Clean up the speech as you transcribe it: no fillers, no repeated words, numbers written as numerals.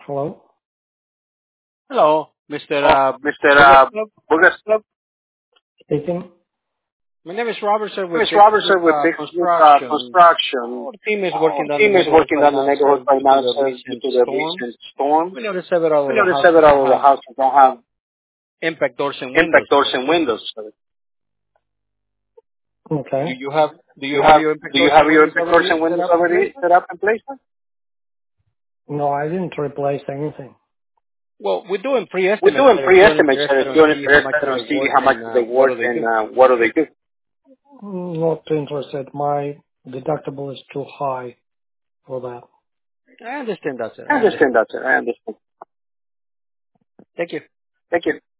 Hello? Hello, Mr. Mr. Bogaslav. Bogaslav. Speaking. My name is Robert, sir, My with name is Robert, sir, with Big Big Construction. Construction. Our team is Our working down the team is neighborhood working right down the now, sir, neighborhood right due to now, the sir, due recent to the storm. recent storm. We noticed several We of the noticed houses several don't of the have houses don't have impact doors and windows, impact doors sir. and windows, sir. Okay. Do you have your impact Do you doors have and your windows impact doors already and set windows up in place, already sir? set up in place, sir? No, I didn't replace anything. Well, we're doing We're pre-estimates, doing sir, if you're pre-estimates, sir, interested if on you're see how much interested do on they see work how much and they what work do they do. and what do they do. Not interested. My deductible is too high for that. I understand that, sir. I I understand. understand that, sir. I understand. Thank you. Thank you.